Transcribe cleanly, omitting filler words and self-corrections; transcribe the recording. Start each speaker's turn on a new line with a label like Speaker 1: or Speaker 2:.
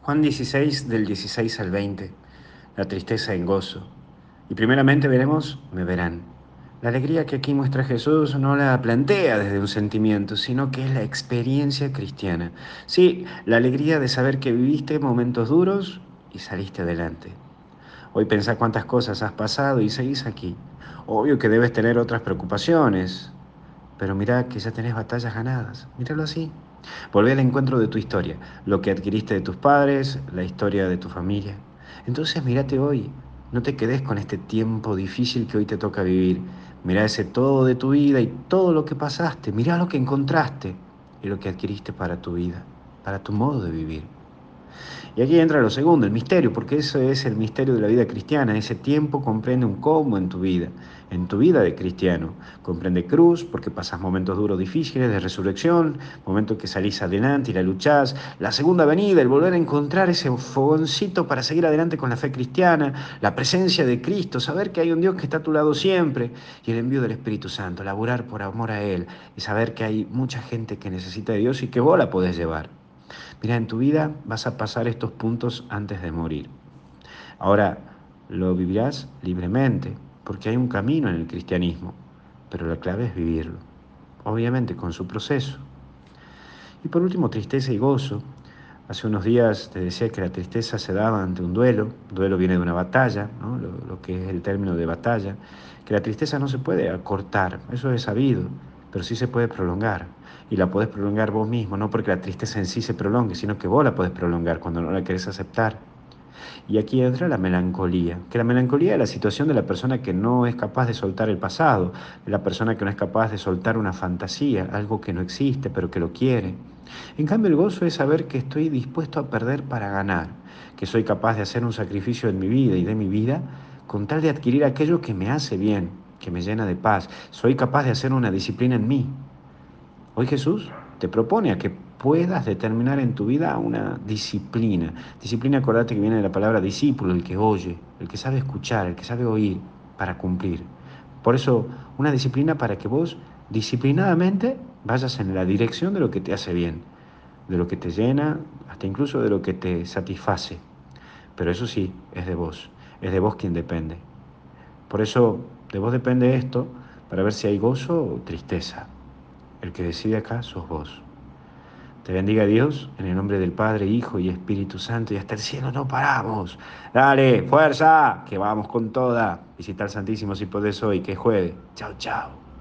Speaker 1: Juan 16, del 16 al 20, la tristeza en gozo. Y primeramente veremos, me verán. La alegría que aquí muestra Jesús no la plantea desde un sentimiento, sino que es la experiencia cristiana. Sí, la alegría de saber que viviste momentos duros y saliste adelante. Hoy pensá cuántas cosas has pasado y seguís aquí. Obvio que debes tener otras preocupaciones, pero mirá que ya tenés batallas ganadas. Míralo así. Volvé al encuentro de tu historia, lo que adquiriste de tus padres, la historia de tu familia. Entonces mírate hoy. No te quedes con este tiempo difícil que hoy te toca vivir. Mirá ese todo de tu vida y todo lo que pasaste. Mirá lo que encontraste y lo que adquiriste para tu vida, para tu modo de vivir. Y aquí entra lo segundo, el misterio, porque eso es el misterio de la vida cristiana. Ese tiempo comprende un cómo en tu vida de cristiano. Comprende cruz, porque pasas momentos duros, difíciles, de resurrección, momentos que salís adelante y la luchás. La segunda venida, el volver a encontrar ese fogoncito para seguir adelante con la fe cristiana, la presencia de Cristo, saber que hay un Dios que está a tu lado siempre, y el envío del Espíritu Santo, laburar por amor a Él, y saber que hay mucha gente que necesita de Dios y que vos la podés llevar. Mira, en tu vida vas a pasar estos puntos antes de morir. Ahora, lo vivirás libremente, porque hay un camino en el cristianismo, pero la clave es vivirlo, obviamente con su proceso. Y por último, tristeza y gozo. Hace unos días te decía que la tristeza se daba ante un duelo. Duelo viene de una batalla, ¿no? Lo que es el término de batalla. Que la tristeza no se puede acortar, eso es sabido, pero sí se puede prolongar. Y la podés prolongar vos mismo, no porque la tristeza en sí se prolongue, sino que vos la podés prolongar cuando no la querés aceptar. Y aquí entra la melancolía, que la melancolía es la situación de la persona que no es capaz de soltar el pasado, de la persona que no es capaz de soltar una fantasía, algo que no existe pero que lo quiere. En cambio, el gozo es saber que estoy dispuesto a perder para ganar, que soy capaz de hacer un sacrificio en mi vida y de mi vida con tal de adquirir aquello que me hace bien, que me llena de paz. Soy capaz de hacer una disciplina en mí. Hoy Jesús te propone a que puedas determinar en tu vida una disciplina. Disciplina, acordate que viene de la palabra discípulo, el que oye, el que sabe escuchar, el que sabe oír para cumplir. Por eso, una disciplina para que vos disciplinadamente vayas en la dirección de lo que te hace bien, de lo que te llena, hasta incluso de lo que te satisface. Pero eso sí, es de vos quien depende. Por eso, de vos depende esto para ver si hay gozo o tristeza. El que decide acá sos vos. Te bendiga Dios, en el nombre del Padre, Hijo y Espíritu Santo, y hasta el cielo no paramos. Dale, fuerza, que vamos con toda. Visita al Santísimo si podés hoy, que juegue. Chao, chao.